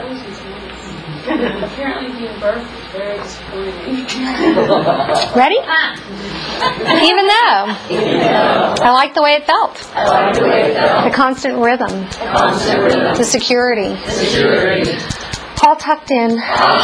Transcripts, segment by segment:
Apparently being birthed is very disappointing. Ready? Even though. I like the way it felt. The constant rhythm. The security. All tucked in.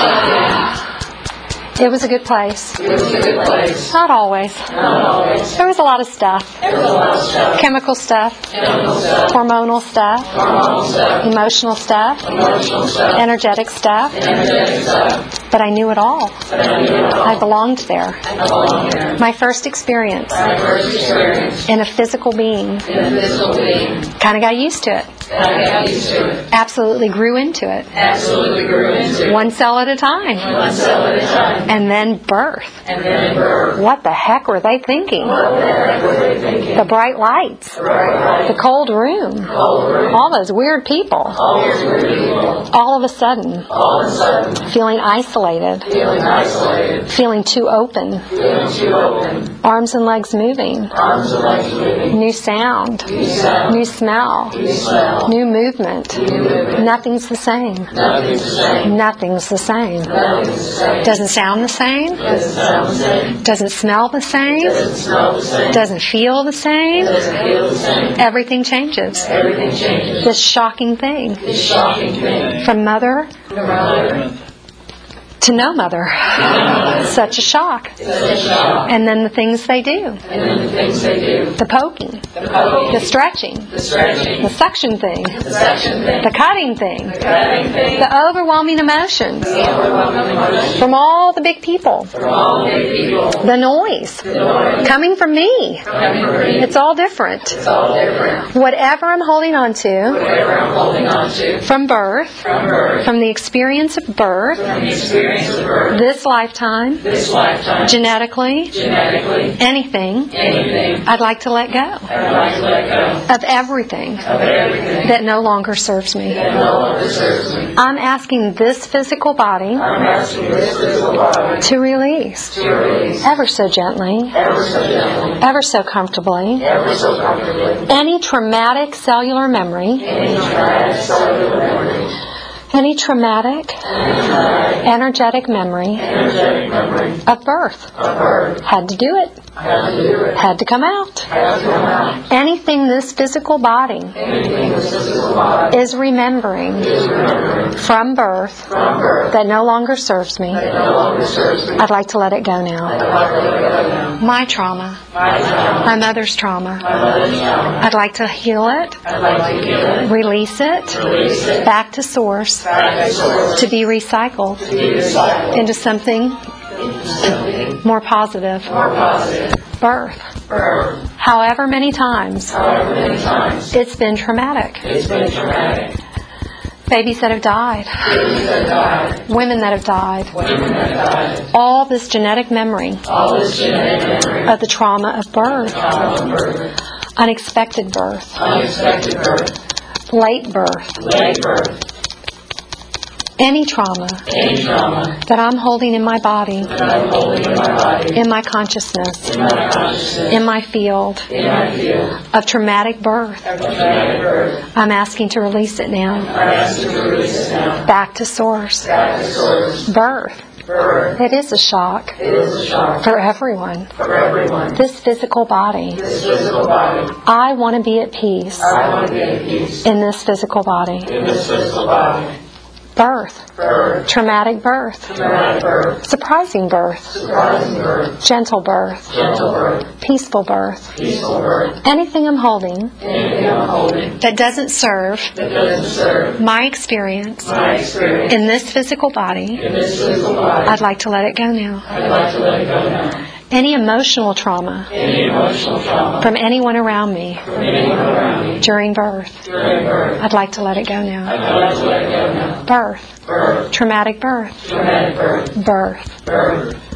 It was a good place. Not always. There was a lot of stuff. Chemical stuff. Hormonal stuff. Emotional stuff. Energetic stuff. But I knew it all. I belonged there. My first experience in a physical being. Kind of got used to it. Absolutely grew into it. One cell at a time. And then birth. What the heck were they thinking? The bright lights. The cold room. All those weird people. All of a sudden. Feeling isolated. Feeling too open. Arms and legs moving. New sound. New smell. New movement. Nothing's the same. Nothing's the same. Doesn't sound the same. Doesn't smell the same. Doesn't feel the same. Everything changes. This shocking thing. From mother to no mother. Such a shock. And then the things they do. The poking. The stretching. The suction thing. The cutting thing. The overwhelming emotions. From all the big people. The noise. Coming from me. It's all different. Whatever I'm holding on to. From birth. From the experience of birth. This lifetime, genetically, anything, I'd like to let go of everything that no longer serves me. I'm asking this physical body to release ever so gently, ever so comfortably, any traumatic cellular memory, any traumatic, energetic memory of birth. Had to do it. Had to come out. Anything this physical body is remembering from birth that no longer serves me, I'd like to let it go now. My trauma, my mother's trauma, I'd like to heal it, release it, back to source, to be recycled into something more positive. Birth. However many times it's been traumatic. Babies that have died. Women that have died. All this genetic memory of the trauma of birth. Unexpected birth. Late birth. Any trauma that I'm holding in my body, in my consciousness, in my field of traumatic birth, I'm asking to release it now. Back to source. Birth. It is a shock for everyone. This physical body. I want to be at peace in this physical body. Birth. Traumatic birth. Surprising birth. Gentle birth. Peaceful birth. Anything I'm holding that doesn't serve my experience in this physical body, I'd like to let it go now. Any emotional trauma from anyone around me during birth, I'd like to let it go now. Birth. Traumatic birth. Birth.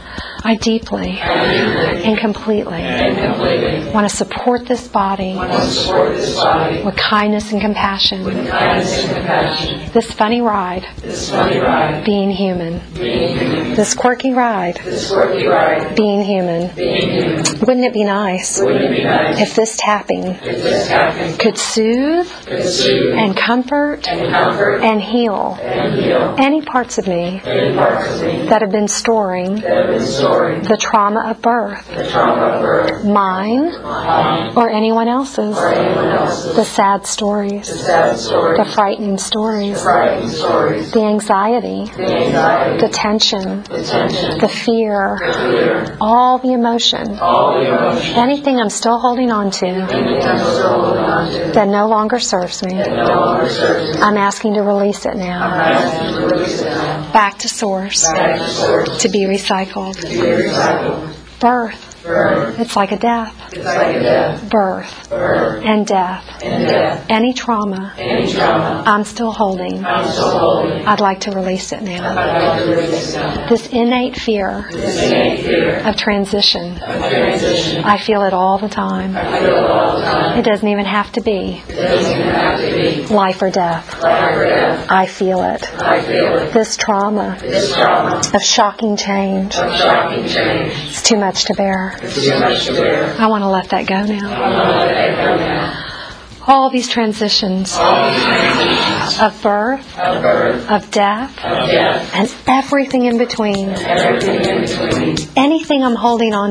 I deeply and completely want to support this body with kindness and compassion. This funny ride, being human. This quirky ride, being human. Wouldn't it be nice if this tapping could soothe and comfort and heal any parts of me that have been storing the trauma of birth, mine or anyone else's, the sad stories, the frightening stories, the anxiety, the tension, the fear, all the emotion, anything I'm still holding on to that no longer serves me. I'm asking to release it now. Back to source, to be recycled. Birth. It's like a death. Birth and death. Any trauma I'm still holding, I'd like to release it now. This innate fear of transition, I feel it all the time. It doesn't even have to be life or death. I feel it. This trauma of shocking change, it's too much to bear. I want to let that go now. All these transitions of birth, of death, and everything in between. Anything I'm holding on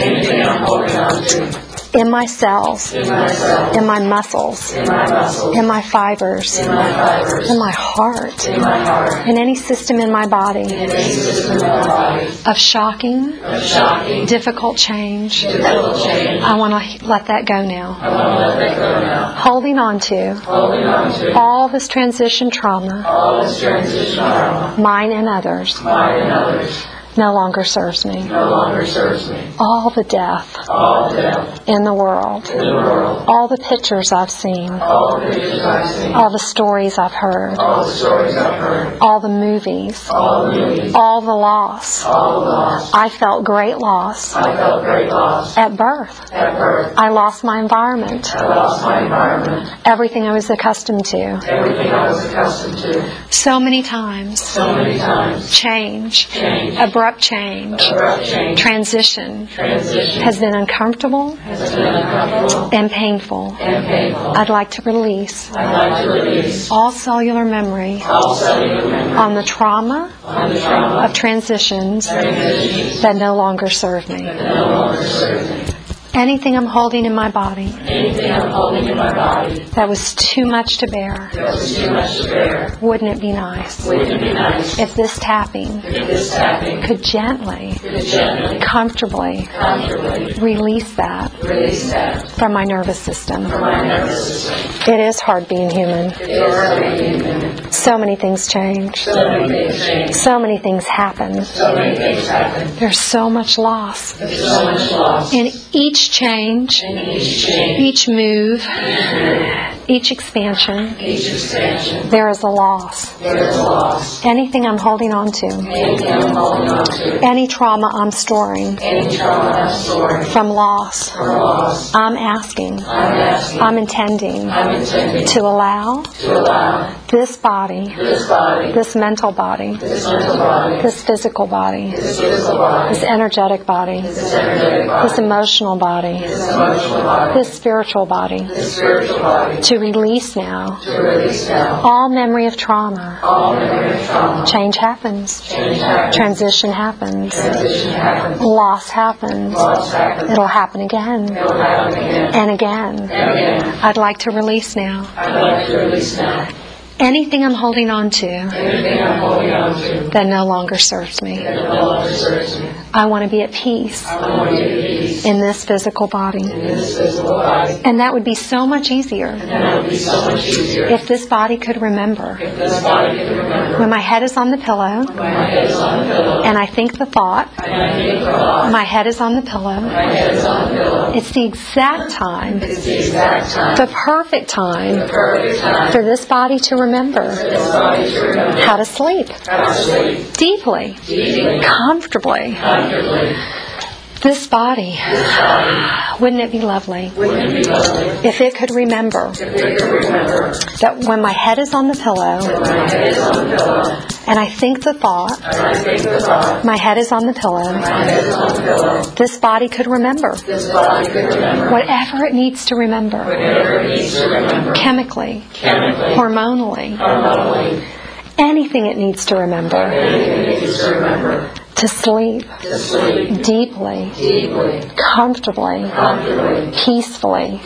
to. In my cells, in my muscles, in my fibers, in my heart, in any system in my body of shocking, difficult change. I want to let that go now. Holding on to all this transition trauma, mine and others, no longer serves me. All the death in the world. All the pictures I've seen. All the stories I've heard. All the movies. All the loss. I felt great loss. At birth. I lost my environment. Everything I was accustomed to. So many times. Change. Abrupt change, transition has been uncomfortable and painful. I'd like to release all cellular memory on the trauma of transitions that no longer serve me. Anything I'm holding in my body that was too much to bear. Wouldn't it be nice if this tapping could gently, comfortably release that from my nervous system. It is hard being human. So many things change. So many things happen. There's so much loss. In each change, each move, each expansion, there is a loss. Anything I'm holding on to, any trauma I'm storing from loss, I'm asking, I'm intending to allow this body, this mental body, this physical body, this energetic body, this emotional body, this spiritual body, to release now all memory of trauma. Change happens. Transition happens. Loss happens. It'll happen again and again. I'd like to release now. Anything I'm holding on to that no longer serves me. I want to be at peace in this physical body. And that would be so much easier if this body could remember. When my head is on the pillow and I think the thought, my head is on the pillow, it's the exact time, the perfect time for this body to remember how to sleep deeply, comfortably. This body, wouldn't it be lovely if it could remember that when my head is on the pillow and I think the thought, my head is on the pillow, this body could remember whatever it needs to remember, chemically, hormonally, anything it needs to remember. To sleep deeply, comfortably, peacefully,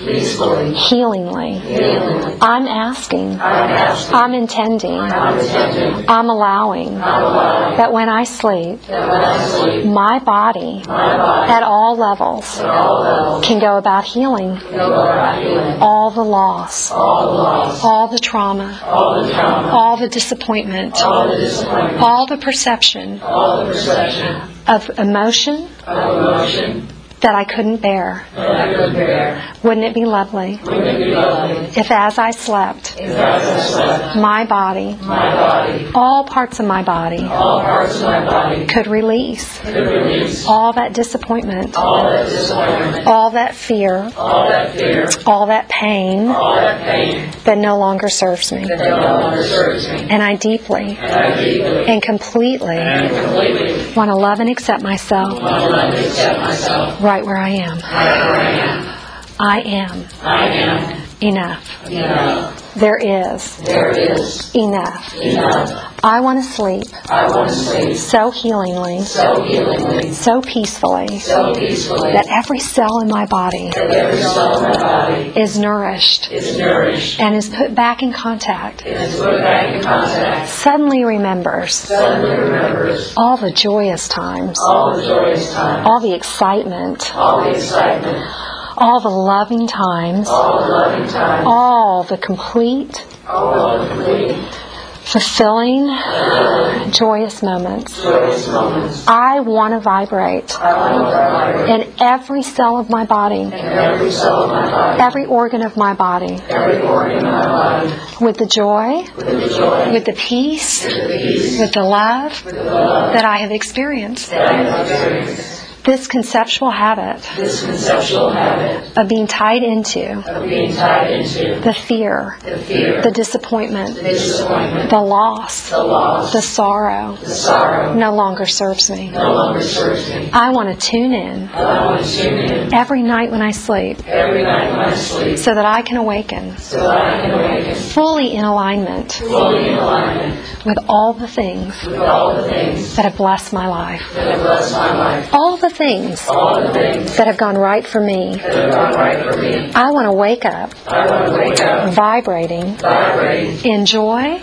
healingly. I'm asking, I'm intending, I'm allowing that when I sleep, my body at all levels can go about healing all the loss, all the trauma, all the disappointment, all the perception of emotion that I couldn't bear. Wouldn't it be lovely if as I slept, my body, all parts of my body could release all that disappointment, all that fear, all that pain that no longer serves me. And I deeply and completely want to love and accept myself right where I am. I am enough. There is enough. I want to sleep so healingly, so peacefully, that every cell in my body is nourished and is put back in contact. Suddenly remembers all the joyous times, all the excitement, all the loving times, all the complete, fulfilling, joyous moments. I want to vibrate in every cell of my body, every organ of my body, with the joy, with the peace, with the love that I have experienced. This conceptual habit of being tied into the fear, the disappointment, the loss, the sorrow, no longer serves me. I want to tune in every night when I sleep so that I can awaken fully in alignment with all the things that have blessed my life. All the things that have gone right for me. I want to wake up vibrating in joy,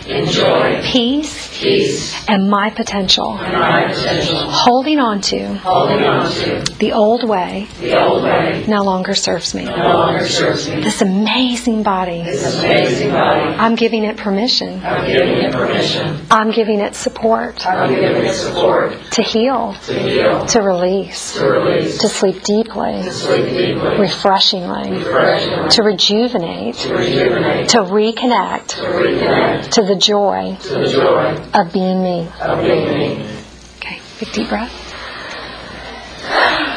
peace, and my potential. Holding on to the old way no longer serves me. This amazing body, I'm giving it permission. I'm giving it support to heal, to release, to sleep deeply, refreshingly, to rejuvenate, to reconnect to the joy of being me. Okay, big deep breath.